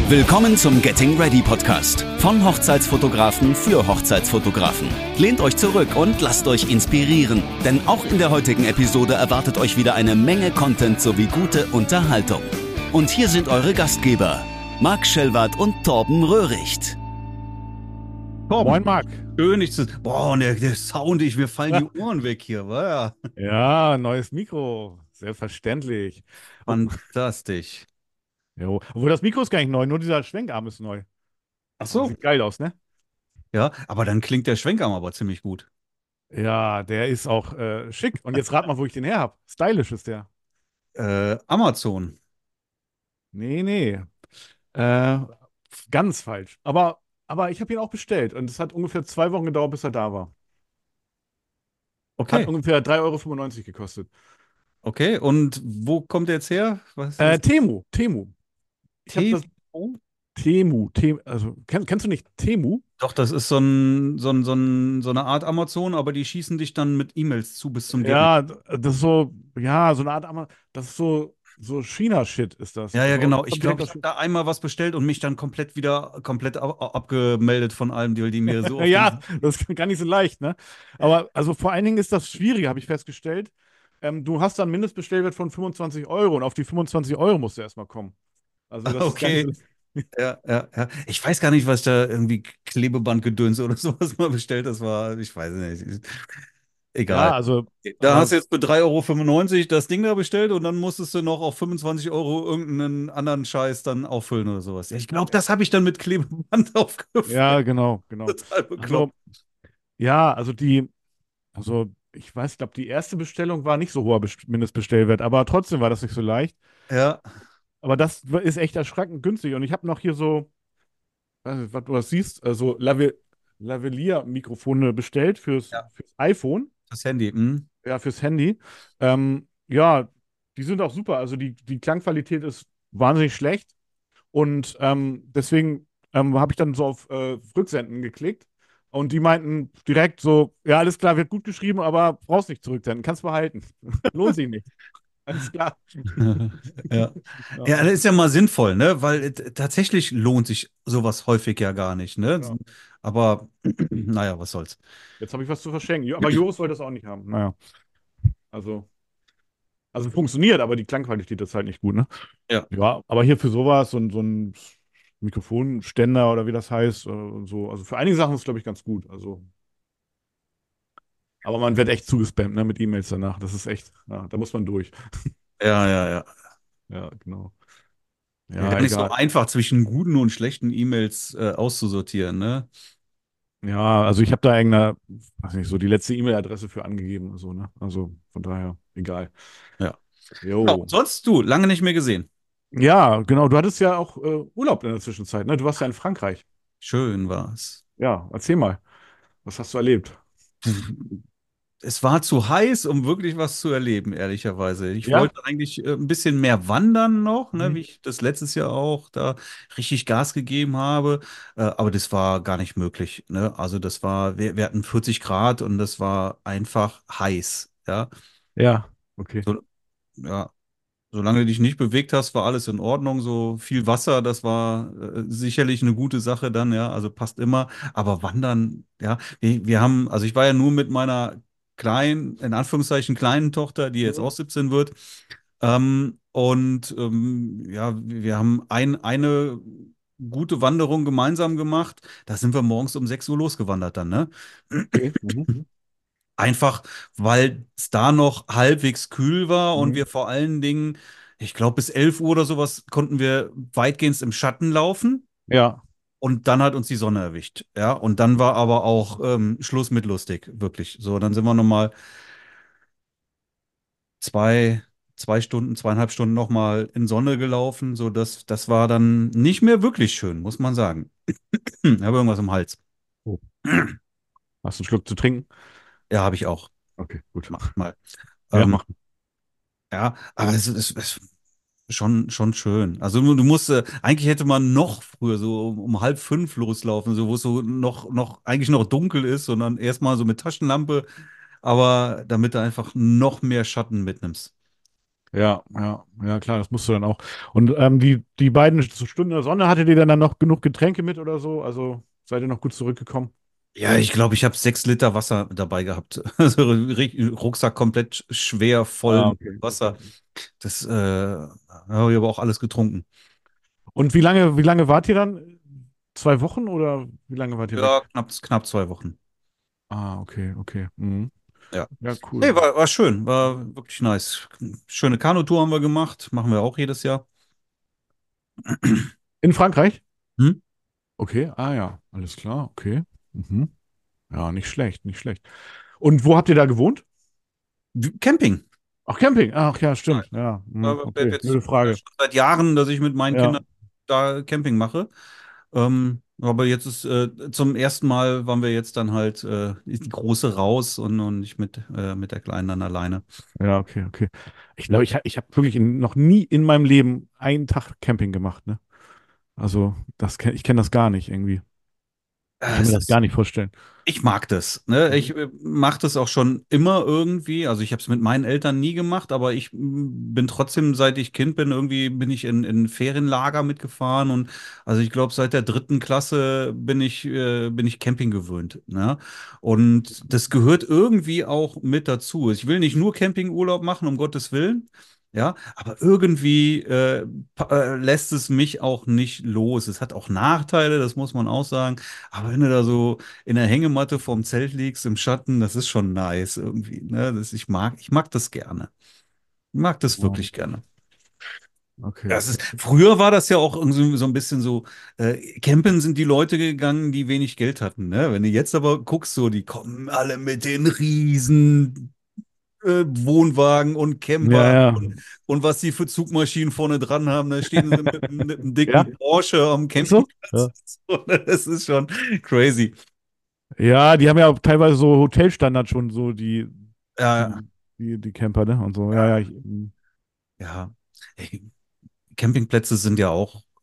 Willkommen zum Getting Ready Podcast von Hochzeitsfotografen für Hochzeitsfotografen. Lehnt euch zurück und lasst euch inspirieren, denn auch in der heutigen Episode erwartet euch wieder eine Menge Content sowie gute Unterhaltung. Und hier sind eure Gastgeber, Marc Schellwardt und Torben Röhricht. Torben, moin Marc. Schön, dich zu... Boah, und der Sound, mir fallen die Ohren weg hier. Wow. Ja, neues Mikro. Selbstverständlich. Fantastisch. Jo. Obwohl das Mikro ist gar nicht neu, nur dieser Schwenkarm ist neu. Ach so. Sieht geil aus, ne? Ja, aber dann klingt der Schwenkarm aber ziemlich gut. Ja, der ist auch schick. Und jetzt rat mal, wo ich den her habe. Stylisch ist der. Amazon. Nee. Äh, Ganz falsch. Aber ich habe ihn auch bestellt. Und es hat ungefähr 2 Wochen gedauert, bis er da war. Hat Okay, ungefähr 3,95 € gekostet. okay. Und wo kommt der jetzt her? Was ist Temu. Ich habe das Temu? Temu. Also, kennst du nicht Temu? Doch, das ist so eine Art Amazon, aber die schießen dich dann mit E-Mails zu bis zum Geht nicht. Ja, das ist so, ja, so eine Art, das ist so China-Shit ist das. Ja, ja, Also, genau. Ich kommt glaube, direkt ich aus habe da einmal was bestellt und mich dann komplett abgemeldet von allem, die mir so auf Ja, den... das ist gar nicht so leicht, ne? Aber also vor allen Dingen ist das schwieriger, habe ich festgestellt. Du hast dann einen Mindestbestellwert von 25 € und auf die 25 € musst du erstmal kommen. Also das ist gar nicht Okay. so. Ja. Ich weiß gar nicht, was da irgendwie Klebebandgedöns oder sowas mal bestellt. Das war, ich weiß nicht. Egal. Ja, also, Da hast aber du jetzt für 3,95 € das Ding da bestellt und dann musstest du noch auf 25 € irgendeinen anderen Scheiß dann auffüllen oder sowas. Ja, ich glaube, das habe ich dann mit Klebeband aufgefüllt. ja, genau. Total bekloppt. Also, ja, also ich weiß, ich glaube, die erste Bestellung war nicht so hoher Mindestbestellwert, aber trotzdem war das nicht so leicht. Ja, Aber das ist echt erschreckend günstig. Und ich habe noch hier so, weiß nicht, was du das siehst, so Lavalier-Mikrofone bestellt ja, fürs iPhone, das Handy. Hm. ja, fürs Handy. Ja, die sind auch super. Also die Klangqualität ist wahnsinnig schlecht. Und deswegen habe ich dann so auf Rücksenden geklickt. Und die meinten direkt so, ja, alles klar, wird gut geschrieben, aber brauchst nicht zurücksenden, kannst behalten. Lohnt sich nicht. Alles klar. Ja. Ja, Ja, das ist ja mal sinnvoll, ne? Weil tatsächlich lohnt sich sowas häufig ja gar nicht, ne? ja. Aber naja, was soll's. Jetzt habe ich was zu verschenken. Aber Joris wollte das auch nicht haben. Naja, also, also funktioniert, aber die Klangqualität ist halt nicht gut, ne? Ja. Ja, aber hier für sowas, so ein Mikrofonständer oder wie das heißt, und so. Also für einige Sachen ist es, glaube ich, ganz gut. Also, aber man wird echt zugespammt, ne, mit E-Mails danach. Das ist echt, ja, da muss man durch. Ja. Ja, genau. Ja, Ja, gar nicht so egal. einfach zwischen guten und schlechten E-Mails auszusortieren, ne? Ja, also ich habe da irgendeine, weiß nicht, so die letzte E-Mail-Adresse für angegeben, so, ne? Also von daher, egal. Ja. Ja, und Jo. sonst du, lange nicht mehr gesehen. Ja, genau. Du hattest ja auch Urlaub in der Zwischenzeit, ne? Du warst ja in Frankreich. Schön war's. Ja, erzähl mal. Was hast du erlebt? Es war zu heiß, um wirklich was zu erleben, ehrlicherweise. Ich Ja? wollte eigentlich ein bisschen mehr wandern noch, ne, wie Mhm. ich das letztes Jahr auch da richtig Gas gegeben habe. Aber das war gar nicht möglich, ne? Also das war, wir hatten 40 Grad und das war einfach heiß, ja. Ja, okay. So, ja. Solange du dich nicht bewegt hast, war alles in Ordnung. So viel Wasser, das war sicherlich eine gute Sache dann, ja. Also passt immer. Aber Wandern, ja, wir haben, also ich war ja nur mit meiner kleinen, in Anführungszeichen kleinen Tochter, die jetzt Mhm. auch 17 wird. Ja, wir haben eine gute Wanderung gemeinsam gemacht. Da sind wir morgens um 6 Uhr losgewandert dann, ne? Okay. Mhm. Einfach, weil es da noch halbwegs kühl war und Mhm. wir vor allen Dingen, ich glaube, bis 11 Uhr oder sowas konnten wir weitgehend im Schatten laufen Ja. und dann hat uns die Sonne erwischt. Ja, und dann war aber auch Schluss mit lustig, wirklich. So, dann sind wir nochmal zwei, 2 Stunden, 2,5 Stunden nochmal in Sonne gelaufen. So, das war dann nicht mehr wirklich schön, muss man sagen. Ich habe irgendwas im Hals. Oh. Hast du einen Schluck zu trinken? Ja, habe ich auch. Okay, gut. Mach ich mal. Ja, Ähm, mach. ja, aber es schon schön. Also du musst, eigentlich hätte man noch früher so um halb 5 loslaufen, so wo es so eigentlich noch dunkel ist, sondern erstmal so mit Taschenlampe, aber damit du einfach noch mehr Schatten mitnimmst. Ja, klar, das musst du dann auch. Und die beiden Stunden der Sonne, hattet ihr dann noch genug Getränke mit oder so? Also seid ihr noch gut zurückgekommen? Ja, ich glaube, ich habe 6 Liter Wasser dabei gehabt. Also Rucksack komplett schwer voll Ah, mit okay, okay. Wasser. Das habe ich aber auch alles getrunken. Und wie lange wart ihr dann? 2 Wochen oder wie lange wart ihr weg? Ja, knapp 2 Wochen. Ah, okay, okay. Mhm. Ja. Ja, Nee, cool. war schön, war wirklich nice. Schöne Kanutour haben wir gemacht, machen wir auch jedes Jahr. In Frankreich? Hm? Okay, ah ja, alles klar, okay. Mhm. Ja, nicht schlecht, nicht schlecht. Und wo habt ihr da gewohnt? Camping. Ach, Camping. Ach ja, stimmt. Ja, Werd okay, jetzt blöde Frage. schon seit Jahren, dass ich mit meinen Ja, Kindern da Camping mache. Aber jetzt ist zum ersten Mal waren wir jetzt dann halt die Große raus und nicht mit der Kleinen dann alleine. ja, okay, okay. Ich glaube, ich hab wirklich noch nie in meinem Leben einen Tag Camping gemacht, ne? Also, ich kenne das gar nicht irgendwie. Ich kann mir Es das gar ist nicht vorstellen. Ich mag das, ne? Mhm. Ich mache das auch schon immer irgendwie. Also ich habe es mit meinen Eltern nie gemacht, aber ich bin trotzdem, seit ich Kind bin, irgendwie bin ich in Ferienlager mitgefahren und also ich glaube, seit der 3. Klasse bin ich Camping gewöhnt, ne? Und das gehört irgendwie auch mit dazu. Ich will nicht nur Campingurlaub machen, um Gottes Willen. Ja, aber irgendwie lässt es mich auch nicht los. Es hat auch Nachteile, das muss man auch sagen. Aber wenn du da so in der Hängematte vorm Zelt liegst im Schatten, das ist schon nice irgendwie. Ne? Ich mag das gerne. Ich mag das Ja, wirklich gerne. okay, Das ist, okay. früher war das ja auch irgendwie so ein bisschen so, campen sind die Leute gegangen, die wenig Geld hatten. Ne? Wenn du jetzt aber guckst, so, die kommen alle mit den riesen Wohnwagen und Ja, Camper ja. und was die für Zugmaschinen vorne dran haben. Da stehen sie mit einem dicken Ja, Porsche am ist so? Campingplatz. Ja. So, ne? Das ist schon crazy. Ja, die haben ja auch teilweise so Hotelstandard schon, so Ja, die Camper, ne? Und so. Ja, ja, ja, ja. Ey, Campingplätze sind ja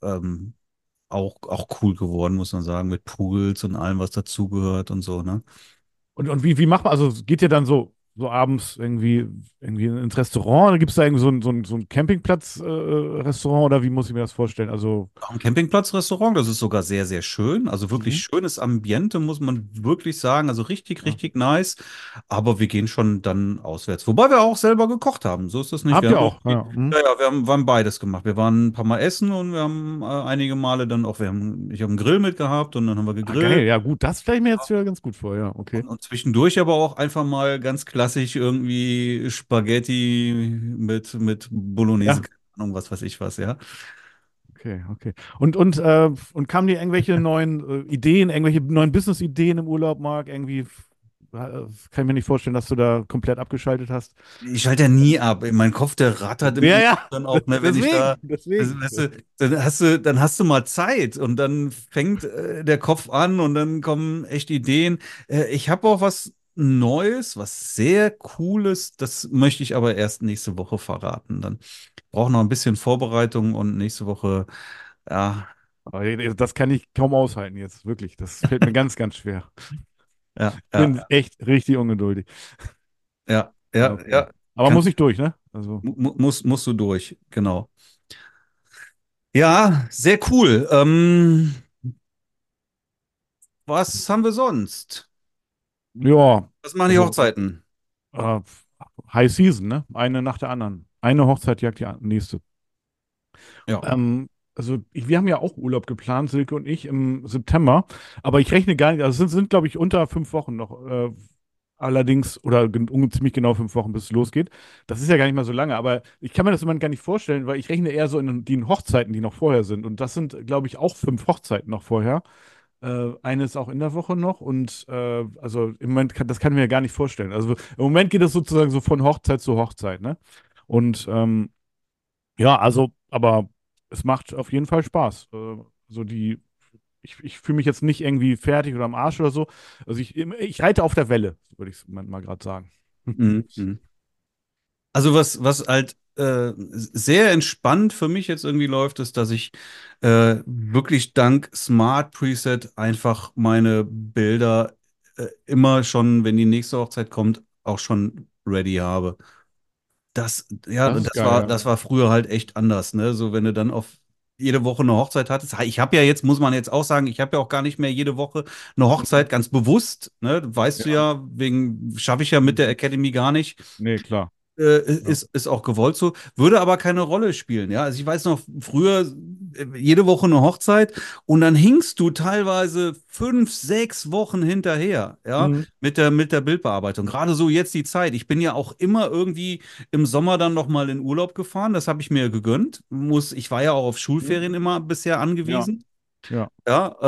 auch cool geworden, muss man sagen, mit Pools und allem, was dazugehört und so, ne? und wie macht man, also geht ihr dann so abends irgendwie ins Restaurant? Gibt es da irgendwie so ein Campingplatz-Restaurant oder wie muss ich mir das vorstellen? Also, Auch ein Campingplatzrestaurant, das ist sogar sehr, sehr schön. Also wirklich mhm. schönes Ambiente, muss man wirklich sagen. Also richtig, Ja. richtig nice. Aber wir gehen schon dann auswärts. Wobei wir auch selber gekocht haben. So ist das nicht. Wir Habt ihr haben auch? irgendwie, Ja, mhm. ja, ja, wir haben beides gemacht. Wir waren ein paar Mal essen und wir haben einige Male dann auch, ich habe einen Grill mitgehabt und dann haben wir Ah, geil. gegrillt. Ja, gut, das stelle ich mir jetzt wieder ganz gut vor. Ja, okay. Und zwischendurch aber auch einfach mal ganz klassisch irgendwie Spaghetti mit Bolognese, Ja, keine Ahnung, was weiß ich was, ja. okay, okay. Und kamen dir irgendwelche neuen Ideen, irgendwelche neuen Business-Ideen im Urlaub, Marc? Irgendwie kann ich mir nicht vorstellen, dass du da komplett abgeschaltet hast. Ich schalte ja nie ab. Mein Kopf, der rattert im Ja, Urlaub ja, dann auch, ne, wenn ich deswegen, da, deswegen. weißt du, dann hast du mal Zeit und dann fängt der Kopf an und dann kommen echt Ideen. Ich habe auch was Neues, was sehr Cooles, das möchte ich aber erst nächste Woche verraten. Dann brauche noch ein bisschen Vorbereitung und nächste Woche, ja, Aber das kann ich kaum aushalten jetzt, wirklich. Das fällt mir ganz, ganz schwer. ja, Ich bin ja, echt richtig ungeduldig. ja, Ja, ja, okay. ja, Aber muss ich durch, ne? Also, musst du durch, genau. Ja, sehr cool. Was haben wir sonst? ja, Was machen die also Hochzeiten? äh, High Season, ne? Eine nach der anderen. Eine Hochzeit jagt die nächste. Ja. Also wir haben ja auch Urlaub geplant, Silke und ich, im September. Aber ich rechne gar nicht, also es sind glaube ich, unter 5 Wochen noch. Allerdings, oder ziemlich genau 5 Wochen, bis es losgeht. Das ist ja gar nicht mal so lange, aber ich kann mir das immer gar nicht vorstellen, weil ich rechne eher so in den Hochzeiten, die noch vorher sind. Und das sind, glaube ich, auch 5 Hochzeiten noch vorher. Eine ist auch in der Woche noch und also im Moment das kann ich mir gar nicht vorstellen. Also im Moment geht es sozusagen so von Hochzeit zu Hochzeit, ne? Und ja, also, aber es macht auf jeden Fall Spaß. Also ich fühle mich jetzt nicht irgendwie fertig oder am Arsch oder so. Also ich reite auf der Welle, würde ich mal gerade sagen. Mhm. Mhm. Also was halt sehr entspannt für mich jetzt irgendwie läuft, ist, dass ich wirklich dank Smart Preset einfach meine Bilder immer schon, wenn die nächste Hochzeit kommt, auch schon ready habe. Ja, Das ist geil, ja. das war früher halt echt anders, ne? So, wenn du dann auf jede Woche eine Hochzeit hattest. Ich habe ja jetzt, muss man jetzt auch sagen, ich habe ja auch gar nicht mehr jede Woche eine Mhm. Hochzeit, ganz bewusst, ne? Weißt du Ja. ja, schaffe ich ja mit der Mhm. Academy gar nicht. Nee, klar. Ja. Ist auch gewollt so, würde aber keine Rolle spielen, ja. Also ich weiß noch, früher jede Woche eine Hochzeit und dann hingst du teilweise 5, 6 Wochen hinterher, ja, Mhm. mit der Bildbearbeitung. Gerade so jetzt die Zeit. Ich bin ja auch immer irgendwie im Sommer dann noch mal in Urlaub gefahren, das habe ich mir gegönnt. Ich war ja auch auf Mhm. Schulferien immer bisher Ja, angewiesen, ja. ja,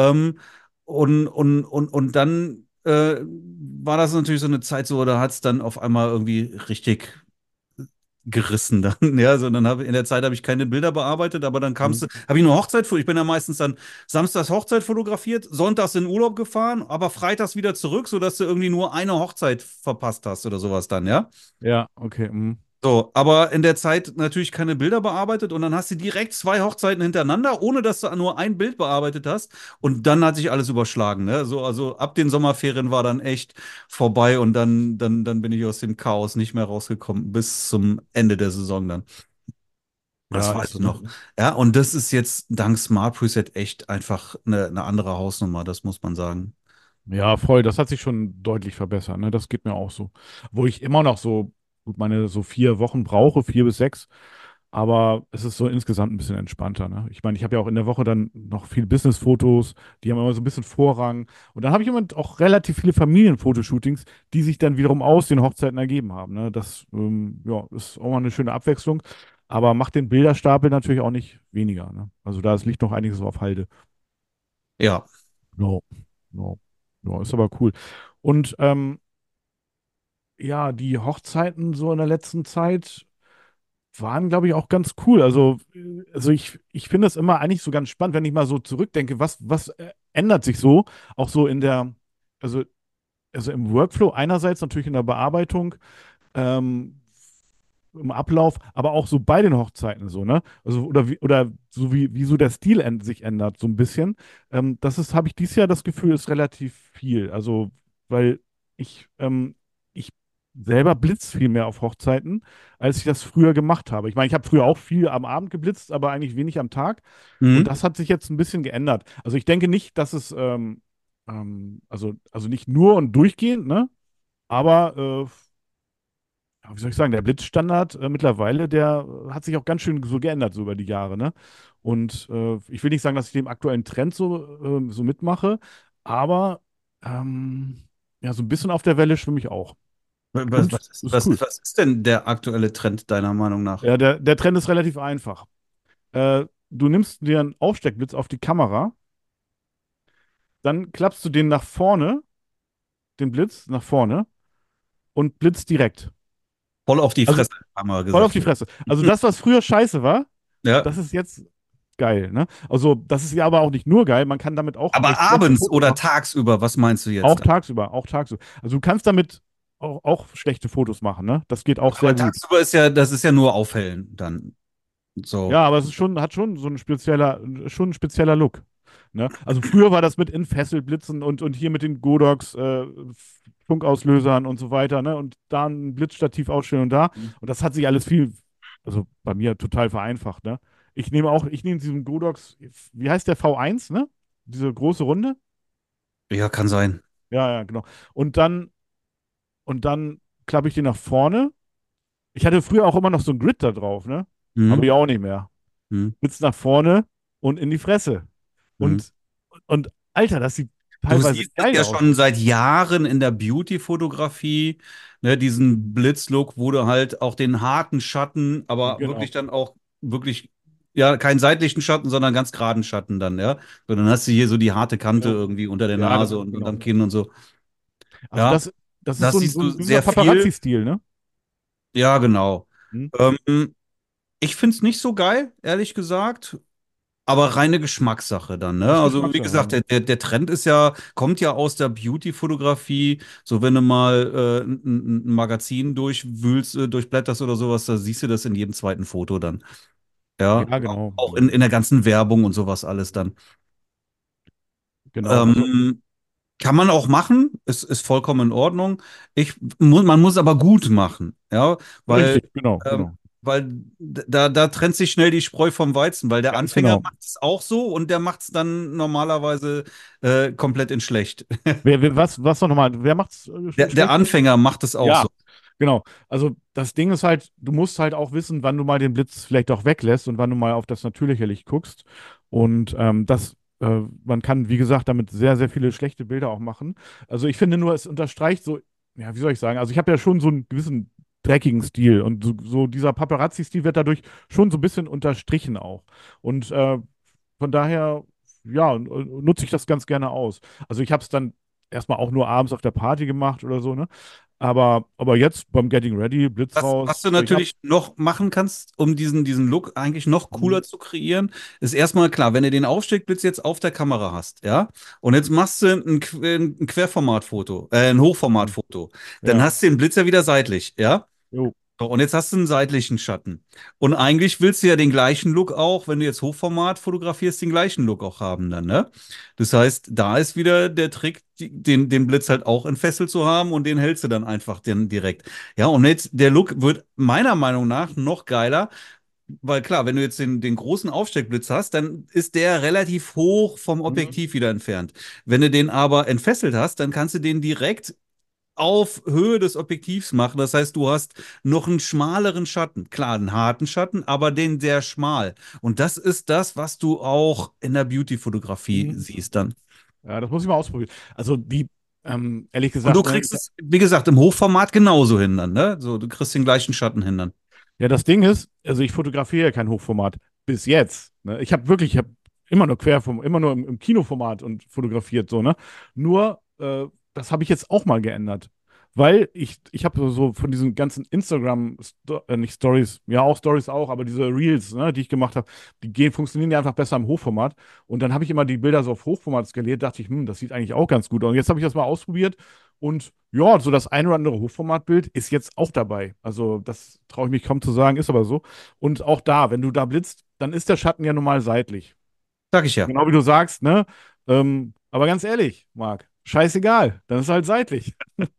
und dann war das natürlich so eine Zeit so, da hat es dann auf einmal irgendwie richtig gerissen dann. Ja, so, in der Zeit habe ich keine Bilder bearbeitet, aber dann Mhm. habe ich nur Ich bin ja meistens dann samstags Hochzeit fotografiert, sonntags in Urlaub gefahren, aber freitags wieder zurück, sodass du irgendwie nur eine Hochzeit verpasst hast oder sowas dann, ja. Ja, okay. Mhm. So, aber in der Zeit natürlich keine Bilder bearbeitet und dann hast du direkt 2 Hochzeiten hintereinander, ohne dass du nur ein Bild bearbeitet hast. Und dann hat sich alles überschlagen, ne? So, also ab den Sommerferien war dann echt vorbei und dann bin ich aus dem Chaos nicht mehr rausgekommen bis zum Ende der Saison dann. Das Ja, weiß ist ich so, noch. ne? Ja, und das ist jetzt dank Smart Preset echt einfach eine andere Hausnummer, das muss man sagen. Ja, voll. Das hat sich schon deutlich verbessert, ne? Das geht mir auch so. Wo ich immer noch so, gut, meine so 4 Wochen brauche, 4 bis 6. Aber es ist so insgesamt ein bisschen entspannter, ne? Ich meine, ich habe ja auch in der Woche dann noch viele Business-Fotos, die haben immer so ein bisschen Vorrang. Und dann habe ich immer auch relativ viele Familienfotoshootings, die sich dann wiederum aus den Hochzeiten ergeben haben, ne? Das, ja, ist auch mal eine schöne Abwechslung. Aber macht den Bilderstapel natürlich auch nicht weniger, ne? Also liegt noch einiges auf Halde. Ja. No, no, no, ist aber cool. Und ja, die Hochzeiten so in der letzten Zeit waren, glaube ich, auch ganz cool. Also ich finde es immer eigentlich so ganz spannend, wenn ich mal so zurückdenke, was ändert sich so, auch so also, also im Workflow einerseits natürlich in der Bearbeitung, ähm, im Ablauf, aber auch so bei den Hochzeiten so, ne? Also, oder so wie so der Stil sich ändert, so ein bisschen. Habe ich dieses Jahr das Gefühl, ist relativ viel. Also, weil ich selber blitz viel mehr auf Hochzeiten, als ich das früher gemacht habe. Ich meine, ich habe früher auch viel am Abend geblitzt, aber eigentlich wenig am Tag. Und Mhm. das hat sich jetzt ein bisschen geändert. Also ich denke nicht, dass also nicht nur und durchgehend, ne? Aber ja, wie soll ich sagen, der Blitzstandard mittlerweile, der hat sich auch ganz schön so geändert, so über die Jahre, ne? Und ich will nicht sagen, dass ich dem aktuellen Trend so mitmache, aber ähm, ja, so ein bisschen auf der Welle schwimme ich auch. Und ist cool. Was ist denn der aktuelle Trend deiner Meinung nach? Ja, der Trend ist relativ einfach. Du nimmst dir einen Aufsteckblitz auf die Kamera, dann klappst du den nach vorne, den Blitz nach vorne und blitzt direkt. Voll auf die Also Fresse, haben wir voll auf gesagt. die Fresse. Also das, was früher scheiße war, Ja. das ist jetzt geil, ne? Also, das ist ja aber auch nicht nur geil, man kann damit auch Aber echt schlechte abends Fotos oder machen. tagsüber, was meinst du Auch jetzt? tagsüber, auch tagsüber. Also, du kannst damit auch schlechte Fotos machen, ne? Das geht auch sehr Aber gut. tagsüber das ist ja nur aufhellen dann. So. Ja, aber hat schon schon ein spezieller Look. Ne? Also früher war das mit Infesselblitzen und hier mit den Godox, Funkauslösern und so weiter, ne? Und da ein Blitzstativ ausstellen und da. Und das hat sich alles also bei mir total vereinfacht, ne? Ich nehme diesen Godox, wie heißt der V1, ne? Diese große Runde. Ja, kann sein. Ja, ja, genau. Und dann, und dann klappe ich den nach vorne. Ich hatte früher auch immer noch so ein Grid da drauf, ne? Habe Hm, ich auch nicht mehr. hm, Blitz nach vorne und in die Fresse. hm. Und, und Alter, das sieht Du teilweise siehst es geil ja aus. schon seit Jahren in der Beauty-Fotografie, ne, diesen Blitzlook, wo du halt auch den harten Schatten, aber wirklich Genau. dann auch wirklich, ja, keinen seitlichen Schatten, sondern ganz geraden Schatten dann, ja. So, dann hast du hier so die harte Kante Ja, irgendwie unter der ja, Nase und am genau. Kinn und so. Also Ja, das ist das siehst so du ein dieser sehr viel. Paparazzi-Stil, ne? Ja, genau. Hm? Ähm, Ich finde es nicht so geil, ehrlich gesagt. Aber reine Geschmackssache dann, ne? Ist Also wie Geschmackssache, gesagt, ja. der Trend kommt ja aus der Beauty-Fotografie. So wenn du mal ein Magazin durchwühlst, durchblätterst oder sowas, da siehst du das in jedem zweiten Foto dann. Ja, Ja, genau, auch genau. in der ganzen Werbung und sowas alles dann. Genau. Also, Ähm, Kann man auch machen, ist vollkommen in Ordnung. Man muss aber gut machen, ja, weil, Richtig, genau, ähm, genau. weil da trennt sich schnell die Spreu vom Weizen, weil der Ganz Anfänger genau. macht es auch so und der macht es dann normalerweise komplett in schlecht. Was noch nochmal? Wer macht's Der schlecht? Anfänger macht es auch so. Ja, genau. Also das Ding ist halt, du musst halt auch wissen, wann du mal den Blitz vielleicht auch weglässt und wann du mal auf das natürliche Licht guckst. Und man kann, wie gesagt, damit sehr, sehr viele schlechte Bilder auch machen. Also ich finde nur, es unterstreicht so, ja, wie soll ich sagen? Also ich habe ja schon so einen gewissen dreckigen Stil und so dieser Paparazzi-Stil wird dadurch schon so ein bisschen unterstrichen auch. Und von daher, ja, nutze ich das ganz gerne aus. Also ich habe es dann erstmal auch nur abends auf der Party gemacht oder so, ne? Aber jetzt beim Getting Ready, Blitz Was raus. du Ich habe. natürlich noch machen kannst, um diesen Look eigentlich noch cooler zu kreieren, ist erstmal klar, wenn du den Aufsteckblitz jetzt auf der Kamera hast, ja, und jetzt machst du ein Querformatfoto, ein Hochformatfoto, dann Ja, hast du den Blitz ja wieder seitlich, ja. jo. So, und jetzt hast du einen seitlichen Schatten. Und eigentlich willst du ja den gleichen Look auch, wenn du jetzt Hochformat fotografierst, den gleichen Look auch haben dann, ne? Das heißt, da ist wieder der Trick, den Blitz halt auch entfesselt zu haben und den hältst du dann einfach direkt. Ja, und jetzt der Look wird meiner Meinung nach noch geiler, weil klar, wenn du jetzt den großen Aufsteckblitz hast, dann ist der relativ hoch vom Mhm. Objektiv wieder entfernt. Wenn du den aber entfesselt hast, dann kannst du den direkt auf Höhe des Objektivs machen. Das heißt, du hast noch einen schmaleren Schatten. Klar, einen harten Schatten, aber den sehr schmal. Und das ist das, was du auch in der Beauty-Fotografie Mhm. siehst dann. Ja, das muss ich mal ausprobieren. Also ehrlich Und du gesagt, ne, kriegst es, wie gesagt, im Hochformat genauso hin dann, ne? So, du kriegst den gleichen Schatten hin dann. ja, das Ding ist, also ich fotografiere ja kein Hochformat bis jetzt. Ne? Ich habe immer nur immer nur im Kinoformat und fotografiert so, ne? Nur, das habe ich jetzt auch mal geändert. Weil ich habe so von diesen ganzen Instagram, nicht Stories, ja auch Stories auch, aber diese Reels, ne, die ich gemacht habe, funktionieren ja einfach besser im Hochformat. Und dann habe ich immer die Bilder so auf Hochformat skaliert, dachte ich, das sieht eigentlich auch ganz gut aus. Und jetzt habe ich das mal ausprobiert und ja, so das ein oder andere Hochformatbild ist jetzt auch dabei. Also, das traue ich mich kaum zu sagen, ist aber so. Und auch da, wenn du da blitzt, dann ist der Schatten ja normal seitlich. Sag ich ja. Genau wie du sagst, ne? Aber ganz ehrlich, Marc, scheißegal, dann ist halt seitlich.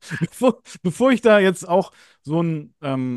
Bevor ich da jetzt auch so ein,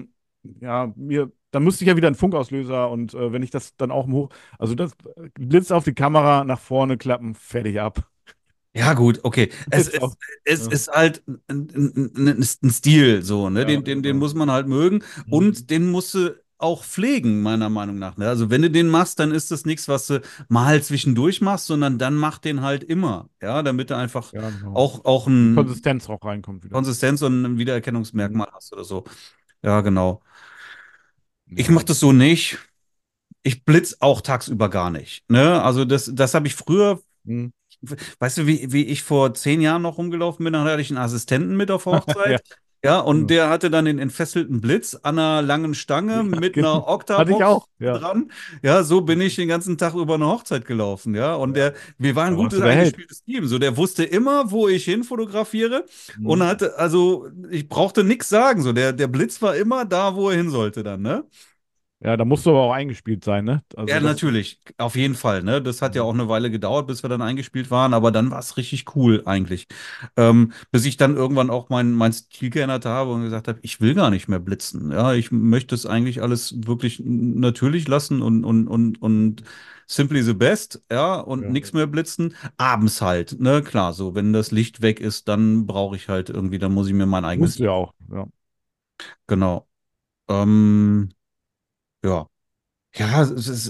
dann müsste ich ja wieder einen Funkauslöser und wenn ich das dann auch also das Blitz auf die Kamera nach vorne klappen, fertig ab. Ja, gut, okay. Ist auch, Es ja, ist halt ein Stil, so, ne? ja, Den genau. muss man halt mögen Mhm. und den musst du auch pflegen, meiner Meinung nach. Ne? Also, wenn du den machst, dann ist das nichts, was du mal zwischendurch machst, sondern dann mach den halt immer, ja, damit du einfach Ja, genau. auch Die ein Konsistenz auch reinkommt wieder. Konsistenz und ein Mhm. Wiedererkennungsmerkmal hast oder so. Ja, genau. Ich mache Ja. das so nicht. Ich blitz auch tagsüber gar nicht. Ne? Also, das habe ich früher. Mhm. Weißt du, wie ich vor 10 Jahren noch rumgelaufen bin? Dann hatte ich einen Assistenten mit auf der Ja, Hochzeit. Ja, und genau. der hatte dann den entfesselten Blitz an einer langen Stange Ja, mit genau. einer Hatte ich Octabox auch. Ja. dran. Ja, so bin ich den ganzen Tag über eine Hochzeit gelaufen. Ja, und Ja. wir waren ein Da warst gutes du der Held. eingespieltes Team. So, der wusste immer, wo ich hin fotografiere und Mhm. hatte, also, ich brauchte nichts sagen. So, der Blitz war immer da, wo er hin sollte dann, ne? Ja, da musst du aber auch eingespielt sein, ne? Also Ja, das. natürlich, auf jeden Fall. Ne? Das hat ja Mhm. auch eine Weile gedauert, bis wir dann eingespielt waren, aber dann war es richtig cool eigentlich. Bis ich dann irgendwann auch mein Stil geändert habe und gesagt habe, ich will gar nicht mehr blitzen. Ja, ich möchte es eigentlich alles wirklich natürlich lassen und simply the best, ja, und Ja. nichts mehr blitzen. Abends halt, ne? Klar, so, wenn das Licht weg ist, dann brauche ich halt irgendwie, dann muss ich mir mein eigenes Musst du Licht. ja auch. Ja. Genau. Ähm, ja. Ja,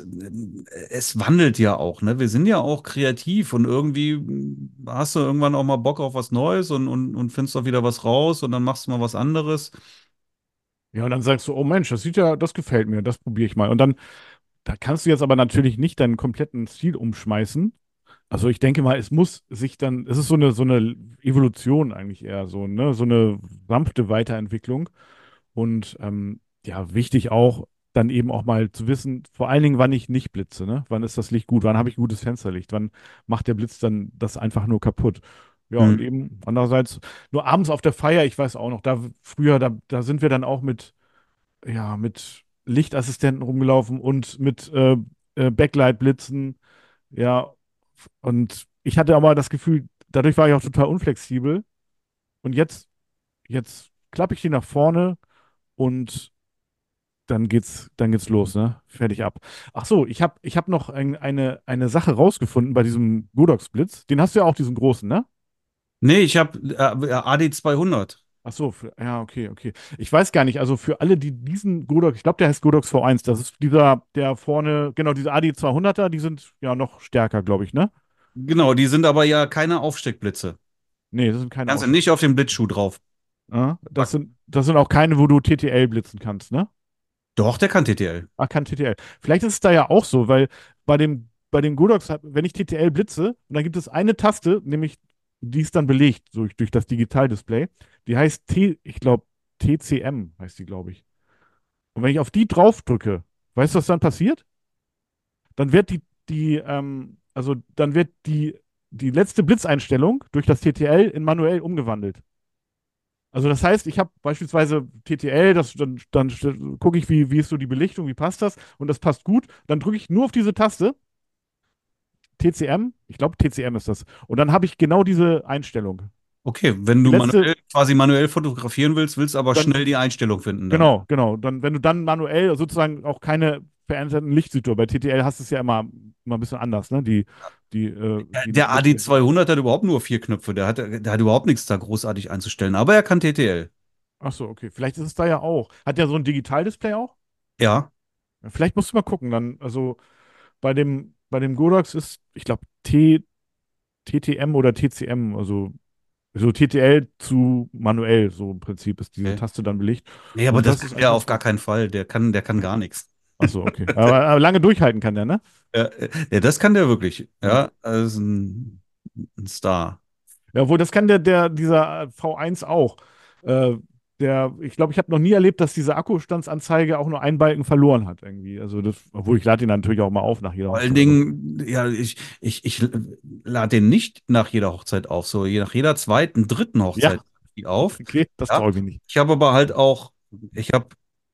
es wandelt ja auch, ne? Wir sind ja auch kreativ und irgendwie hast du irgendwann auch mal Bock auf was Neues und findest auch wieder was raus und dann machst du mal was anderes. Ja, und dann sagst du, oh Mensch, das gefällt mir, das probiere ich mal. Und dann, da kannst du jetzt aber natürlich nicht deinen kompletten Stil umschmeißen. Also ich denke mal, es ist so eine Evolution eigentlich eher so, ne? So eine sanfte Weiterentwicklung. Und ja, wichtig auch, dann eben auch mal zu wissen, vor allen Dingen, wann ich nicht blitze, ne? Wann ist das Licht gut? Wann habe ich gutes Fensterlicht? Wann macht der Blitz dann das einfach nur kaputt? Ja, und Hm. eben andererseits, nur abends auf der Feier, ich weiß auch noch, da sind wir dann auch mit Lichtassistenten rumgelaufen und mit Backlight-Blitzen, ja, und ich hatte aber das Gefühl, dadurch war ich auch total unflexibel. Und jetzt klappe ich die nach vorne und dann geht's los, ne? Fertig ab. Ach so, ich hab noch eine Sache rausgefunden bei diesem Godox-Blitz. Den hast du ja auch, diesen großen, ne? Nee, ich habe AD 200. Ach so, ja, okay, okay. Ich weiß gar nicht, also für alle, die diesen Godox, ich glaube, der heißt Godox V1, das ist dieser, der vorne, genau, diese AD 200er, die sind ja noch stärker, glaube ich, ne? Genau, die sind aber ja keine Aufsteckblitze. Nee, das sind keine Kannst du nicht Aufstecker. auf den Blitzschuh drauf Ja, das packen. sind, das sind auch keine, wo du TTL blitzen kannst, ne? Doch, der kann TTL. Ach, kein TTL. Vielleicht ist es da ja auch so, weil bei dem Godox, wenn ich TTL blitze, und dann gibt es eine Taste, nämlich die ist dann belegt durch das Digitaldisplay. Die heißt ich glaube, TCM heißt die, glaube ich. Und wenn ich auf die drauf drücke, weißt du, was dann passiert? Dann wird also dann wird die letzte Blitzeinstellung durch das TTL in manuell umgewandelt. Also das heißt, ich habe beispielsweise TTL, dann gucke ich, wie ist so die Belichtung, wie passt das? Und das passt gut. Dann drücke ich nur auf diese Taste, TCM, ich glaube TCM ist das. Und dann habe ich genau diese Einstellung. Okay, wenn Die du letzte, quasi manuell fotografieren willst, willst aber dann, schnell die Einstellung finden dann. genau, genau. Dann, wenn du dann manuell sozusagen auch keine veränderten Lichtsituationen, bei TTL hast du es ja immer ein bisschen anders, ne? Die Der AD Lichtwerte. 200 hat überhaupt nur vier Knöpfe. Der hat überhaupt nichts da großartig einzustellen. Aber er kann TTL. Ach so, okay. Vielleicht ist es da ja auch. Hat der so ein Digitaldisplay auch? Ja. Ja, vielleicht musst du mal gucken. Dann, also bei dem Godox ist, ich glaube, TTM oder TCM, also so TTL zu manuell, so im Prinzip ist diese Okay. Taste dann belegt. Nee, aber Und das das ist kann eigentlich der ganz auf gar gut. keinen Fall. Der kann gar nichts. Ach so, okay. Aber lange durchhalten kann der, ne? Ja, das kann der wirklich. Ja. Ja, also ein Star. Ja, obwohl, das kann dieser V1 auch. Äh, ich glaube, ich habe noch nie erlebt, dass diese Akkustandsanzeige auch nur einen Balken verloren hat, irgendwie. Also obwohl ich lade ihn natürlich auch mal auf nach jeder Vor allen Hochzeit, aber Dingen, ja, ich lade den nicht nach jeder Hochzeit auf, so nach jeder zweiten, dritten ja, Hochzeit die auf. okay, das Ja. traue ich mir nicht. Ich habe aber halt auch, ich habe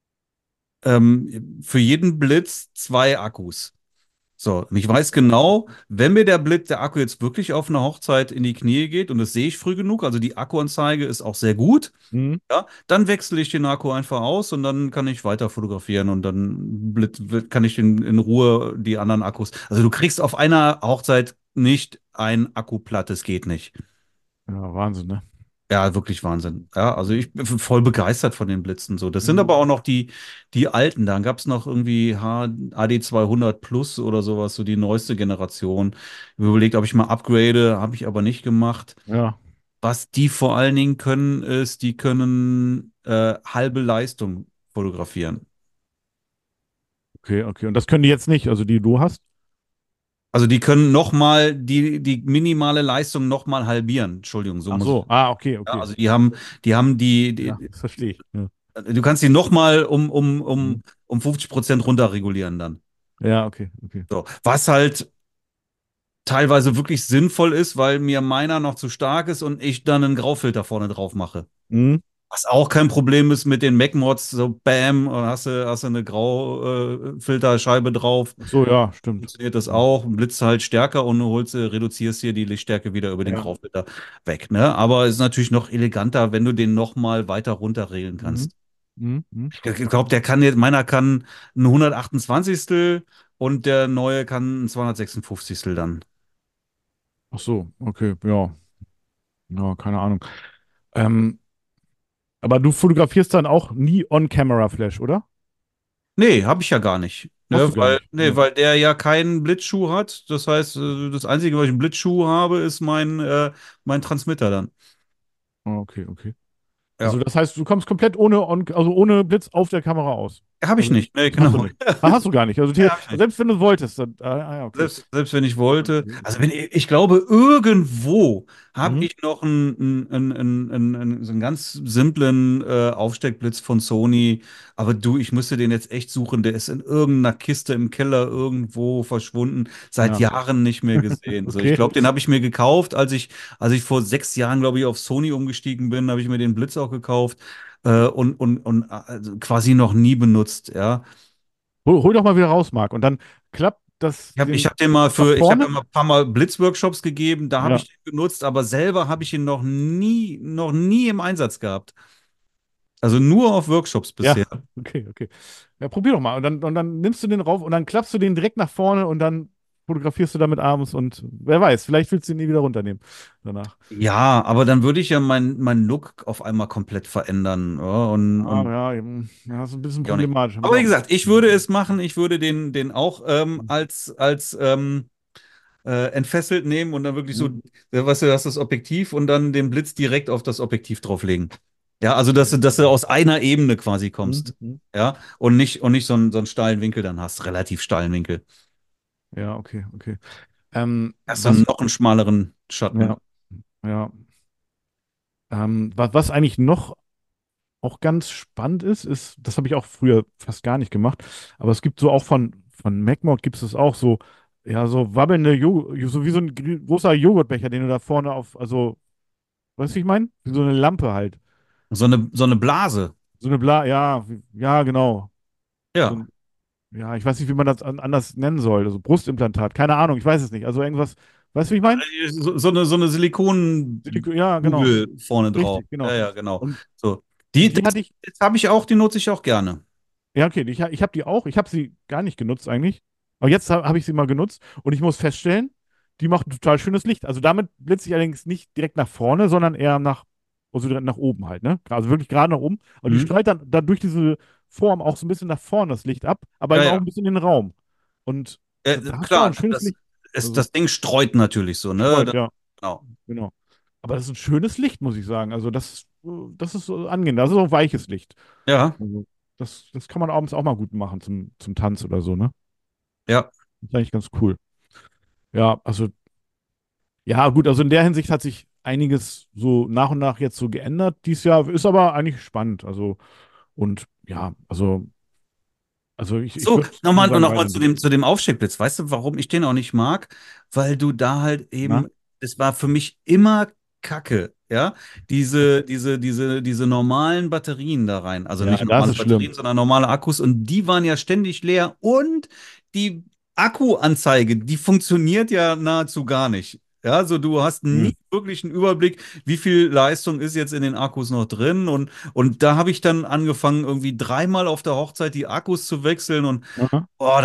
für jeden Blitz zwei Akkus. So, und ich weiß genau, wenn mir der Akku jetzt wirklich auf einer Hochzeit in die Knie geht und das sehe ich früh genug, also die Akkuanzeige ist auch sehr gut, Mhm. ja, dann wechsle ich den Akku einfach aus und dann kann ich weiter fotografieren und dann kann ich in Ruhe die anderen Akkus. Also du kriegst auf einer Hochzeit nicht ein Akku platt, das geht nicht. Ja, Wahnsinn, ne? Ja, wirklich Wahnsinn. Ja, also ich bin voll begeistert von den Blitzen so. Das sind Mhm. aber auch noch die alten. Dann gab es noch irgendwie AD 200 Plus oder sowas, so die neueste Generation. Ich habe überlegt, ob ich mal upgrade, habe ich aber nicht gemacht. Ja, Was die vor allen Dingen können, ist, die können halbe Leistung fotografieren. okay, okay. Und das können die jetzt nicht, also die du hast? Also die können nochmal die minimale Leistung nochmal halbieren. Entschuldigung, so Ach muss ich. so, okay, Ja, okay. also die haben Ja, das verstehe ich. Ja, du kannst die nochmal mhm. um 50% runterregulieren dann. Ja, okay, okay. So. Was halt teilweise wirklich sinnvoll ist, weil mir meiner noch zu stark ist und ich dann einen Graufilter vorne drauf mache. Mhm. Was auch kein Problem ist mit den Mac-Mods, so bam, und hast du eine Graufilterscheibe drauf. Ach so, ja, stimmt. Funktioniert das Mhm. auch, blitzt halt stärker und du reduzierst hier die Lichtstärke wieder über den Ja. Graufilter weg, ne? Aber es ist natürlich noch eleganter, wenn du den nochmal weiter runterregeln Mhm. kannst. Mhm. Mhm. Ich glaube, meiner kann ein 128. und der neue kann ein 256. dann. Ach so, okay, ja. Ja, keine Ahnung. Ähm, aber du fotografierst dann auch nie On-Camera-Flash, oder? Nee, habe ich ja gar nicht. Hast Ne, du gar weil, nicht. nee, Ja. weil der ja keinen Blitzschuh hat. Das heißt, das Einzige, was ich einen Blitzschuh habe, ist mein Transmitter dann. Ah, okay, okay. Also Ja. das heißt, du kommst komplett also ohne Blitz auf der Kamera aus. Habe ich Also nicht. Nee, hast du genau. nicht. Hast du gar nicht. Also Ja, habe ich nicht. selbst wenn du wolltest, dann, ja, okay. Selbst wenn ich wollte. Okay, Also okay. wenn ich glaube, irgendwo habe Mhm. ich noch so einen ganz simplen Aufsteckblitz von Sony. Aber du, ich müsste den jetzt echt suchen. Der ist in irgendeiner Kiste im Keller irgendwo verschwunden. Seit Ja, Jahren nicht mehr gesehen. So, ich okay. glaube, den habe ich mir gekauft, als ich vor 6 Jahren, glaube ich, auf Sony umgestiegen bin, habe ich mir den Blitz auch gekauft und also quasi noch nie benutzt. Ja. Hol doch mal wieder raus, Marc. Und dann Ich hab den mal nach ich habe vorne? ja mal ein paar Mal Blitzworkshops gegeben, da habe Ja. ich den genutzt, aber selber habe ich ihn noch nie im Einsatz gehabt. Also nur auf Workshops Ja, bisher. okay, okay. Ja, probier doch mal. Und dann nimmst du den rauf und dann klappst du den direkt nach vorne und dann fotografierst du damit abends und wer weiß, vielleicht willst du ihn nie wieder runternehmen danach. Ja, aber dann würde ich ja mein Look auf einmal komplett verändern. Ja, Ah, und ja, ja, ist ein bisschen ja, auch nicht. problematisch. Aber wie gesagt, ich würde es machen, ich würde den auch als entfesselt nehmen und dann wirklich so, Mhm. weißt du, hast das Objektiv und dann den Blitz direkt auf das Objektiv drauflegen. Ja, also dass du aus einer Ebene quasi kommst. Mhm. Ja, und nicht so einen steilen Winkel dann hast, relativ steilen Winkel. Ja, okay, okay. Hast du noch einen schmaleren Schatten. Ja, ja. Was eigentlich noch auch ganz spannend ist, das habe ich auch früher fast gar nicht gemacht, aber es gibt so auch von MacMod gibt es auch so, ja, so wabbelnde so wie so ein großer Joghurtbecher, den du da vorne also, weißt du, wie ich meine? Wie so eine Lampe halt. So eine Blase. So eine ja, ja, genau. So Ja. ein, ja, ich weiß nicht, wie man das anders nennen soll. Also Brustimplantat, keine Ahnung, ich weiß es nicht. Also irgendwas, weißt du, wie ich meine? So eine Ja, genau. Silikonbügel vorne drauf. Richtig, genau. Ja, ja, genau. Und, So. und die hatte ich, Das habe ich auch, die nutze ich auch gerne. ja, okay, ich habe die auch. Ich habe sie gar nicht genutzt eigentlich. Aber jetzt hab ich sie mal genutzt und ich muss feststellen, die macht ein total schönes Licht. Also damit blitze ich allerdings nicht direkt nach vorne, sondern eher also direkt nach oben halt, ne? Also wirklich gerade nach oben. Aber die Mhm. strahlt dann durch diese Form auch so ein bisschen nach vorne das Licht ab, aber Ja, eben auch ja. ein bisschen in den Raum. Und da hast du auch Klar, ein schönes Licht. Also das Ding streut natürlich so, ne? streut, ja, Genau. genau. Aber das ist ein schönes Licht, muss ich sagen. Also das ist so angenehm. Das ist auch weiches Licht. Ja, Also das kann man abends auch mal gut machen zum Tanz oder so, ne? ja. Das ist eigentlich ganz cool. Ja, also, ja, gut, also in der Hinsicht hat sich einiges so nach und nach jetzt so geändert dieses Jahr, ist aber eigentlich spannend. Und ja, ich So, würde schon sagen, nochmal weiterentwickeln. zu dem Aufsteckblitz. Weißt du, warum ich den auch nicht mag? Weil du da halt Na? eben, es war für mich immer Kacke, ja? Diese normalen Batterien da rein. Also Ja, nicht das normale ist schlimm. Batterien, sondern normale Akkus. Und die waren ja ständig leer. Und die Akkuanzeige, die funktioniert ja nahezu gar nicht. Ja, also du hast Hm. nie wirklich einen Überblick, wie viel Leistung ist jetzt in den Akkus noch drin. Und da habe ich dann angefangen, irgendwie dreimal auf der Hochzeit die Akkus zu wechseln und Aha. oh,